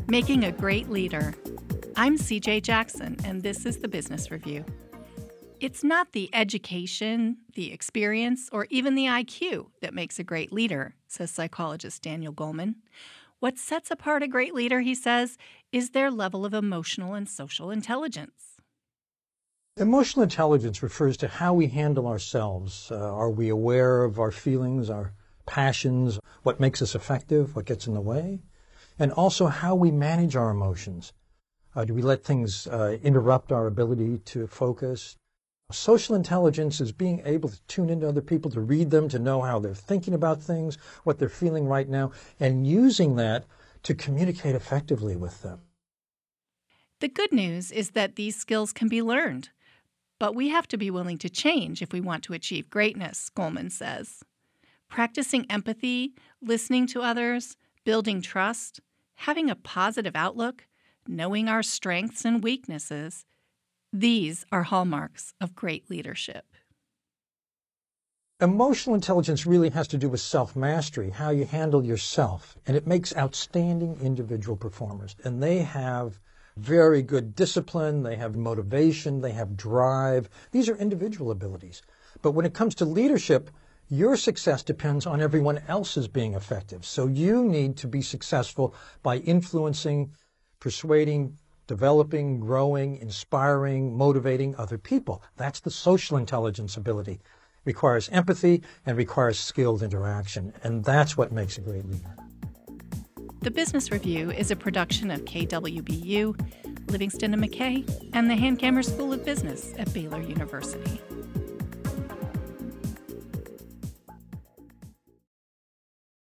Making a Great Leader. I'm CJ Jackson, and this is the Business Review. It's not the education, the experience, or even the IQ that makes a great leader, says psychologist Daniel Goleman. What sets apart a great leader, he says, is their level of emotional and social intelligence. Emotional intelligence refers to how we handle ourselves. Are we aware of our feelings, our passions, what makes us effective, what gets in the way? And also how we manage our emotions. Do we let things interrupt our ability to focus? Social intelligence is being able to tune into other people, to read them, to know how they're thinking about things, what they're feeling right now, and using that to communicate effectively with them. The good news is that these skills can be learned, but we have to be willing to change if we want to achieve greatness, Goleman says. Practicing empathy, listening to others, building trust, having a positive outlook, knowing our strengths and weaknesses, these are hallmarks of great leadership. Emotional intelligence really has to do with self-mastery, how you handle yourself, and it makes outstanding individual performers. And they have very good discipline, they have motivation, they have drive. These are individual abilities. But when it comes to leadership, your success depends on everyone else's being effective. So you need to be successful by influencing, persuading, developing, growing, inspiring, motivating other people. That's the social intelligence ability. It requires empathy and requires skilled interaction. And that's what makes a great leader. The Business Review is a production of KWBU, Livingston and McKay, and the Hankamer School of Business at Baylor University.